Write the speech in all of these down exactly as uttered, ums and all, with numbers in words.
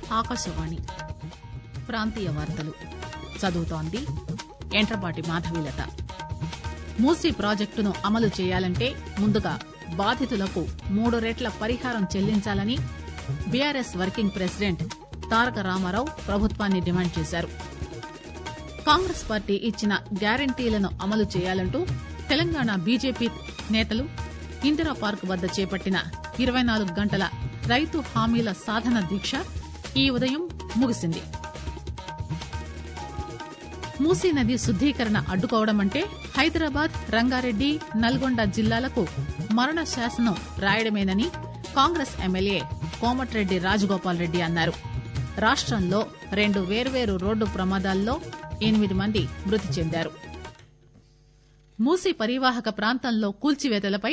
ఆకాశవాణి ప్రాంతీయ వార్తలు చదువుతోంది ఎంట్రపాటి మాధవీలత. మూసీ ప్రాజెక్టును అమలు చేయాలంటే ముందుగా బాధితులకు మూడు రెట్ల పరిహారం చెల్లించాలని BRS working president Taraka Rama Rao ప్రభుత్వాన్ని డిమాండ్ చేశారు. కాంగ్రెస్ పార్టీ ఇచ్చిన గ్యారంటీలను అమలు చేయాలంటూ తెలంగాణ బీజేపీ నేతలు ఇందిరా పార్క్ వద్ద చేపట్టిన ఇరవై నాలుగు గంటల రైతు హామీల సాధన దీక్ష ఈ ఉదయం ముగిసింది. మూసీ నది శుద్దీకరణ అడ్డుకోవడం అంటే హైదరాబాద్, రంగారెడ్డి, నల్గొండ జిల్లాలకు మరణ శాసనం రాయడమేనని కాంగ్రెస్ ఎమ్మెల్యే కోమటిరెడ్డి రాజగోపాల్ రెడ్డి అన్నారు. రాష్టంలో రెండు వేర్వేరు రోడ్డు ప్రమాదాల్లో ఎనిమిది మంది మృతి చెందారు. మూసీ పరివాహక ప్రాంతంలో కూల్చివేతలపై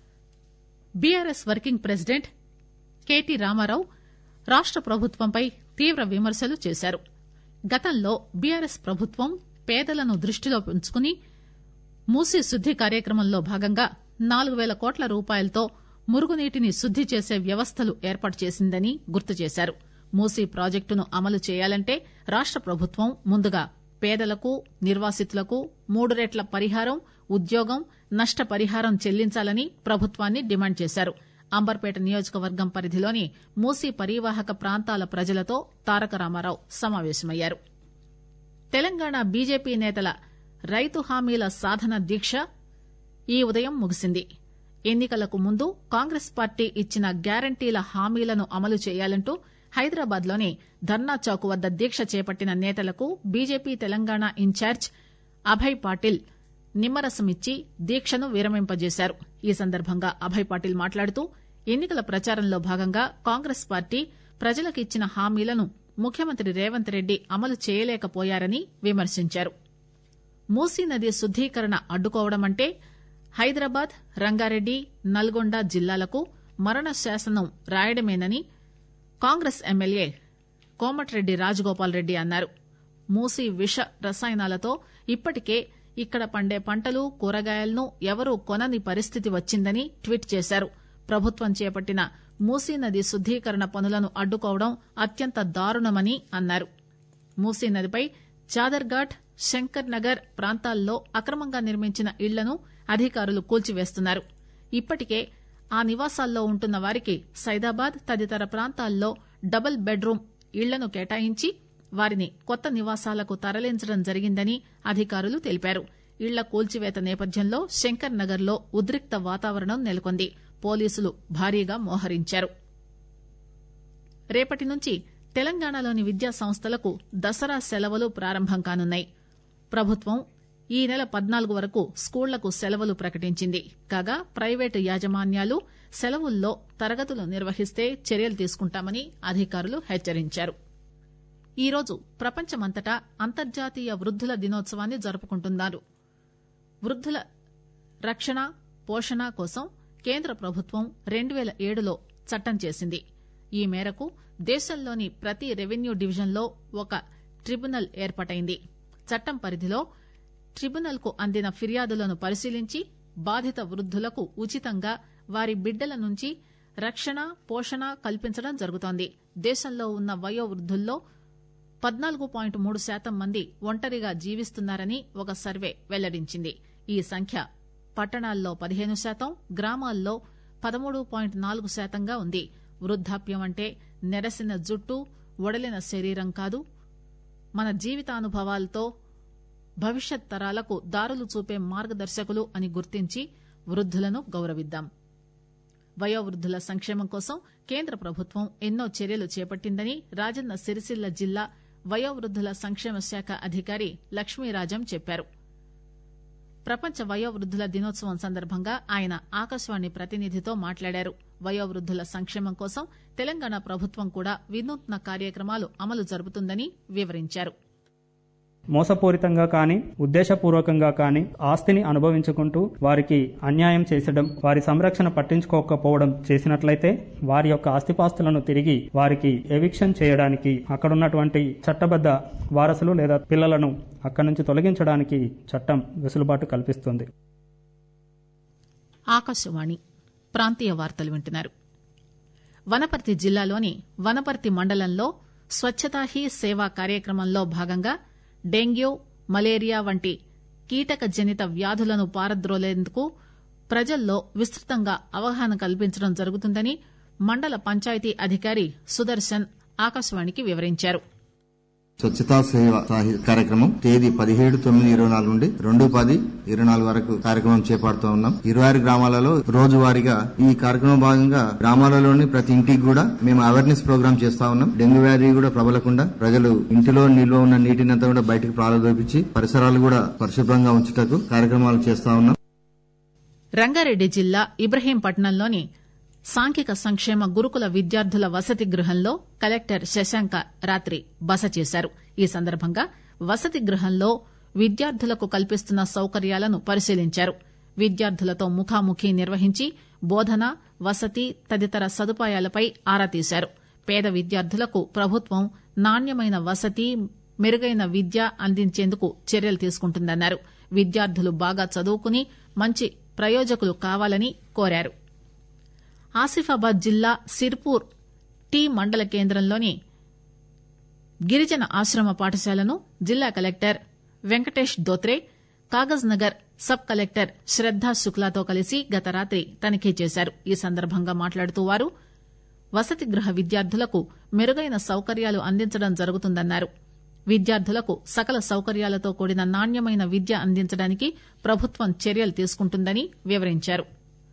BRS working president KT Rama Rao రాష్ట ప్రభుత్వంపై తీవ్ర విమర్శలు చేశారు. గతంలో బీఆర్ఎస్ ప్రభుత్వం పేదలను దృష్టిలో ఉంచుకుని మూసీ శుద్ది కార్యక్రమంలో భాగంగా నాలుగు పేల కోట్ల రూపాయలతో మురుగునీటిని శుద్ది చేసే వ్యవస్థలు ఏర్పాటు చేసిందని గుర్తు చేశారు. మూసీ ప్రాజెక్టును అమలు చేయాలంటే రాష్ట ప్రభుత్వం ముందుగా పేదలకు, నిర్వాసితులకు మూడు రెట్ల పరిహారం, ఉద్యోగం, నష్టపరిహారం చెల్లించాలని ప్రభుత్వాన్ని డిమాండ్ చేశారు. అంబర్పేట నియోజకవర్గం పరిధిలోని మూసీ పరివాహక ప్రాంతాల ప్రజలతో తారక రామారావు సమావేశమయ్యారు. తెలంగాణ బీజేపీ నేతల రైతు హామీల సాధన దీక్ష ఈ ఉదయం ముగిసింది. ఎన్నికలకు ముందు కాంగ్రెస్ పార్టీ ఇచ్చిన గ్యారంటీల హామీలను అమలు చేయాలంటూ హైదరాబాద్ లోని ధర్నా చౌక్ వద్ద దీక్ష చేపట్టిన నేతలకు బీజేపీ తెలంగాణ ఇన్ఛార్జ్ అభయ్ పాటిల్ నిమ్మరసమిచ్చి దీక్షను విరమింపజేశారు. ఈ సందర్భంగా అభయ్ పాటిల్ మాట్లాడుతూ ఎన్నికల ప్రచారంలో భాగంగా కాంగ్రెస్ పార్టీ ప్రజలకు ఇచ్చిన హామీలను ముఖ్యమంత్రి రేవంత్ రెడ్డి అమలు చేయలేకపోయారని విమర్శించారు. మూసీ నది శుద్దీకరణ అడ్డుకోవడమంటే హైదరాబాద్, రంగారెడ్డి, నల్గొండ జిల్లాలకు మరణ శాసనం రాయడమేనని కాంగ్రెస్ ఎమ్మెల్యే కోమటిరెడ్డి రాజగోపాల్ రెడ్డి అన్నారు. మూసీ విష రసాయనాలతో ఇప్పటికే ఇక్కడ పండే పంటలు, కూరగాయలను ఎవరూ కొనని పరిస్థితి వచ్చిందని ట్వీట్ చేశారు. ప్రభుత్వం చేపట్టిన మూసీ నది శుద్దీకరణ పనులను అడ్డుకోవడం అత్యంత దారుణమని అన్నారు. మూసీ నదిపై చాదర్ఘాట్, శంకర్ నగర్ ప్రాంతాల్లో అక్రమంగా నిర్మించిన ఇళ్లను అధికారులు కూల్చివేస్తున్నారు. ఇప్పటికే ఆ నివాసాల్లో ఉంటున్న వారికి సైదాబాద్ తదితర ప్రాంతాల్లో డబుల్ బెడ్ రూమ్ ఇళ్లను కేటాయించి వారిని కొత్త నివాసాలకు తరలించడం జరిగిందని అధికారులు తెలిపారు. ఇళ్ల కూల్చివేత నేపథ్యంలో శంకర్ నగర్ లో ఉద్రిక్త వాతావరణం నెలకొంది. పోలీసులు భారీగా మోహరించారు. రేపటి నుంచి తెలంగాణలోని విద్యా సంస్థలకు దసరా సెలవులు ప్రారంభం కానున్నాయి. ప్రభుత్వం ఈ నెల పద్నాలుగు వరకు స్కూళ్లకు సెలవులు ప్రకటించింది. కాగా ప్రైవేటు యాజమాన్యాలు సెలవుల్లో తరగతులు నిర్వహిస్తే చర్యలు తీసుకుంటామని అధికారులు హెచ్చరించారు. ఈరోజు ప్రపంచమంతటా అంతర్జాతీయ వృద్దుల దినోత్సవాన్ని జరుపుకుంటున్నారు. వృద్దుల రక్షణ, పోషణ కోసం కేంద్ర ప్రభుత్వం రెండు పేల ఏడులో చట్టం చేసింది. ఈ మేరకు దేశంలోని ప్రతి రెవెన్యూ డివిజన్లో ఒక ట్రిబ్యునల్ ఏర్పాటైంది. చట్టం పరిధిలో ట్రిబ్యునల్ కు అందిన ఫిర్యాదులను పరిశీలించి బాధిత వృద్దులకు ఉచితంగా వారి బిడ్డల నుంచి రక్షణ, పోషణ కల్పించడం జరుగుతోంది. దేశంలో ఉన్న వయో వృద్దుల్లో పద్నాలుగు పాయింట్ మూడు శాతం మంది ఒంటరిగా జీవిస్తున్నారని ఒక సర్వే వెల్లడించింది. ఈ సంఖ్య పట్టణాల్లో పదిహేను శాతం, గ్రామాల్లో పదమూడు పాయింట్ నాలుగు శాతంగా ఉంది. వృద్దాప్యం అంటే నెరసిన జుట్టు, ఒడలిన శరీరం కాదు, మన జీవితానుభవాలతో భవిష్యత్ తరాలకు దారులు చూపే మార్గదర్శకులు అని గుర్తించి వృద్దులను గౌరవిద్దాం. వయోవృద్దుల సంక్షేమం కోసం కేంద్ర ప్రభుత్వం ఎన్నో చర్యలు చేపట్టిందని రాజన్న సిరిసిల్ల జిల్లా వయోవృద్దుల సంక్షేమ శాఖ అధికారి లక్ష్మీరాజం చెప్పారు. ప్రపంచ వయోవృద్దుల దినోత్సవం సందర్భంగా ఆయన ఆకాశవాణి ప్రతినిధితో మాట్లాడారు. వయోవృద్దుల సంక్షేమం కోసం తెలంగాణ ప్రభుత్వం కూడా వినూత్న కార్యక్రమాలు అమలు జరుపుతుందని వివరించారు. మోసపూరితంగా కానీ ఉద్దేశపూర్వకంగా కానీ ఆస్తిని అనుభవించుకుంటూ వారికి అన్యాయం చేసడం, వారి సంరక్షణ పట్టించుకోకపోవడం చేసినట్లయితే వారి యొక్క ఆస్తిపాస్తులను తిరిగి వారికి ఎవిక్షన్ చేయడానికి అక్కడున్నటువంటి చట్టబద్ధ వారసులు లేదా పిల్లలను అక్కడి నుంచి తొలగించడానికి చట్టం వెసులుబాటు కల్పిస్తుంది. ఆకాశవాణి ప్రాంతీయ వార్తలు వింటున్నారు. వనపర్తి జిల్లాలోని వనపర్తి మండలంలో స్వచ్ఛతా హీ సేవా కార్యక్రమంలో భాగంగా డెంగ్యూ మలేరియా వంటి కీటక జనిత వ్యాధులను పారద్రోలేందుకు ప్రజల్లో విస్తృతంగా అవగాహన కల్పించడం జరుగుతుందని మండల పంచాయతీ అధికారి సుదర్శన్ ఆకాశవాణికి వివరించారు. స్వచ్ఛతా సేవ కార్యక్రమం తేదీ పదిహేడు తొమ్మిది ఇరవై నాలుగు నుండి రెండు పది ఇరవై నాలుగు వరకు కార్యక్రమం చేపడుతూ ఉన్నాం. ఇరవై ఆరు గ్రామాలలో రోజువారీగా ఈ కార్యక్రమం భాగంగా గ్రామాలలోని ప్రతి ఇంటికి కూడా మేము అవేర్నెస్ ప్రోగ్రామ్ చేస్తా ఉన్నాం. డెంగ్యూ వ్యాధి కూడా ప్రబలకుండా ప్రజలు ఇంటిలో నిల్వ ఉన్న నీటిని అంతా కూడా బయటకు ప్రారంభించి పరిసరాలు కూడా పరిశుభ్రంగా ఉంచుటకు కార్యక్రమాలు చేస్తా ఉన్నాం. రంగారెడ్డి జిల్లా ఇబ్రహీంపట్నంలోని సాంఘిక సంక్షేమ గురుకుల విద్యార్థుల వసతి గృహంలో కలెక్టర్ శశాంక రాత్రి బస చేశారు. ఈ సందర్భంగా వసతి గృహంలో విద్యార్థులకు కల్పిస్తున్న సౌకర్యాలను పరిశీలించారు. విద్యార్థులతో ముఖాముఖి నిర్వహించి బోధన, వసతి తదితర సదుపాయాలపై ఆరా తీశారు. పేద విద్యార్థులకు ప్రభుత్వం నాణ్యమైన వసతి, మెరుగైన విద్య అందించేందుకు చర్యలు తీసుకుంటుందన్నారు. విద్యార్థులు బాగా చదువుకుని మంచి ప్రయోజకులు కావాలని కోరారు. ఆసిఫాబాద్ జిల్లా సిర్పూర్ టీ మండల కేంద్రంలోని గిరిజన ఆశ్రమ పాఠశాలను జిల్లా collector Venkatesh Dhotre, Kagaz Nagar sub collector Shraddha శుక్లాతో కలిసి గత రాత్రి తనిఖీ చేశారు. ఈ సందర్భంగా మాట్లాడుతూ వారు వసతి గృహ విద్యార్థులకు మెరుగైన సౌకర్యాలు అందించడం జరుగుతుందన్నారు. విద్యార్థులకు సకల సౌకర్యాలతో కూడిన నాణ్యమైన విద్య అందించడానికి ప్రభుత్వం చర్యలు తీసుకుంటుందని వివరించారు.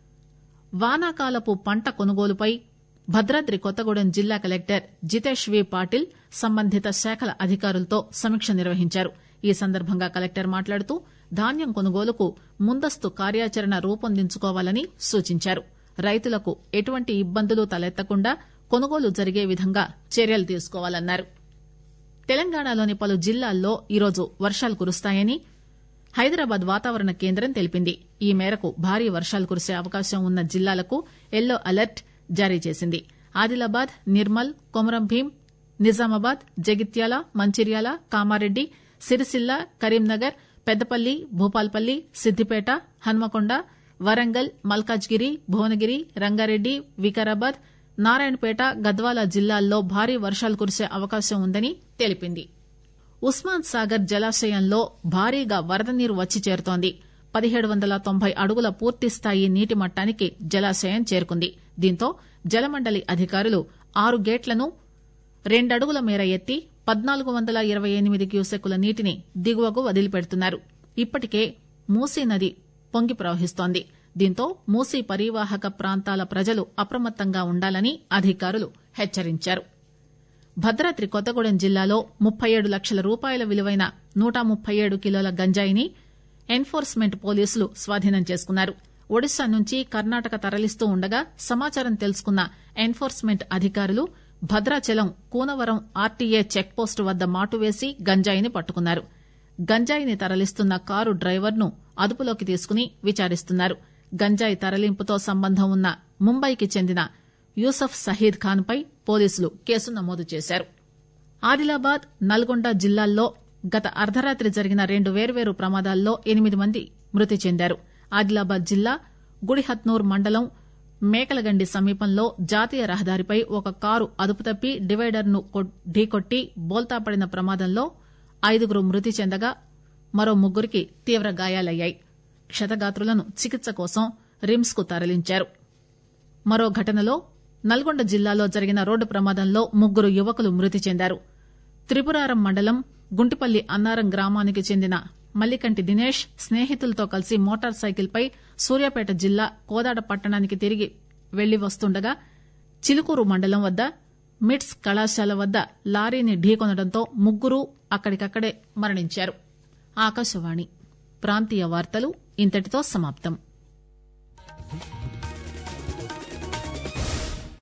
వానాకాలపు పంట కొనుగోలుపై భద్రాద్రి కొత్తగూడెం జిల్లా కలెక్టర్ జితేష్ వి పాటిల్ సంబంధిత శాఖల అధికారులతో సమీక్ష నిర్వహించారు. ఈ సందర్భంగా కలెక్టర్ మాట్లాడుతూ ధాన్యం కొనుగోలుకు ముందస్తు కార్యాచరణ రూపొందించుకోవాలని సూచించారు. రైతులకు ఎటువంటి ఇబ్బందులు తలెత్తకుండా కొనుగోలు జరిగే విధంగా చర్యలు తీసుకోవాలన్నారు. తెలంగాణలోని పలు జిల్లాల్లో ఈరోజు వర్షాలు కురుస్తాయని హైదరాబాద్ వాతావరణ కేంద్రం తెలిపింది. ఈ మేరకు భారీ వర్షాలు కురిసే అవకాశం ఉన్న జిల్లాలకు ఎల్లో అలర్ట్ జారీ చేసింది. ఆదిలాబాద్, నిర్మల్, కొమరంభీం, నిజామాబాద్, జగిత్యాల, మంచిర్యాల, కామారెడ్డి, సిరిసిల్ల, కరీంనగర్, పెద్దపల్లి, భూపాల్పల్లి, సిద్దిపేట, హన్మకొండ, వరంగల్, మల్కాజ్గిరి, భువనగిరి, రంగారెడ్డి, వికారాబాద్, నారాయణపేట, గద్వాల జిల్లాల్లో భారీ వర్షాలు కురిసే అవకాశం ఉందని తెలిపింది. ఉస్మాన్ సాగర్ జలాశయంలో భారీగా వరద నీరు వచ్చి చేరుతోంది. పదిహేడు వందల తొంభై అడుగుల పూర్తిస్థాయి నీటి మట్టానికి జలాశయం చేరుకుంది. దీంతో జలమండలి అధికారులు ఆరు గేట్లను రెండడుగుల మేర ఎత్తి పద్నాలుగు వందల ఇరవై ఎనిమిది క్యూసెక్కుల నీటిని దిగువకు వదిలిపెడుతున్నారు. ఇప్పటికే మూసీ నది పొంగి ప్రవహిస్తోంది. దీంతో మూసీ పరీవాహక ప్రాంతాల ప్రజలు అప్రమత్తంగా ఉండాలని అధికారులు హెచ్చరించారు. భద్రాద్రి కొత్తగూడెం జిల్లాలో ముప్పై ఏడు లక్షల రూపాయల విలువైన నూట ముప్పై ఏడు కిలోల గంజాయిని ఎన్ఫోర్స్మెంట్ పోలీసులు స్వాధీనం చేసుకున్నారు. ఒడిశా నుంచి కర్ణాటక తరలిస్తూ ఉండగా సమాచారం తెలుసుకున్న ఎన్ఫోర్స్మెంట్ అధికారులు భద్రాచలం కూనవరం ఆర్టీఏ చెక్పోస్టు వద్ద మాటువేసి గంజాయిని పట్టుకున్నారు. గంజాయిని తరలిస్తున్న కారు డ్రైవర్ను అదుపులోకి తీసుకుని విచారిస్తున్నారు. గంజాయి తరలింపుతో సంబంధం ఉన్న ముంబైకి చెందిన యూసఫ్ సహీద్ ఖాన్ పై పోలీసులు కేసు నమోదు చేశారు. ఆదిలాబాద్, నల్గొండ జిల్లాల్లో గత అర్ధరాత్రి జరిగిన రెండు వేర్వేరు ప్రమాదాల్లో ఎనిమిది మంది మృతి చెందారు. ఆదిలాబాద్ జిల్లా గుడిహత్నూర్ మండలం మేకలగండి సమీపంలో జాతీయ రహదారిపై ఒక కారు అదుపుతప్పి డివైడర్ ను ఢీకొట్టి బోల్తాపడిన ప్రమాదంలో ఐదుగురు మృతి చెందగా మరో ముగ్గురికి తీవ్ర గాయాలయ్యాయి. క్షతగాత్రులను చికిత్స కోసం రిమ్స్ కు తరలించారు. మరో ఘటనలో నల్గొండ జిల్లాలో జరిగిన రోడ్డు ప్రమాదంలో ముగ్గురు యువకులు మృతి చెందారు. త్రిపురారం మండలం గుంటిపల్లి అన్నారం గ్రామానికి చెందిన మల్లికంటి దినేష్ స్నేహితులతో కలిసి మోటార్ సైకిల్ పై సూర్యాపేట జిల్లా కోదాడ పట్టణానికి తిరిగి వెళ్లి వస్తుండగా చిలుకూరు మండలం వద్ద మిట్స్ కళాశాల వద్ద లారీని ఢీకొనడంతో ముగ్గురు అక్కడికక్కడే మరణించారు. ఆకాశవాణి ప్రాంతీయ వార్తలు ఇంతటితో సమాప్తం.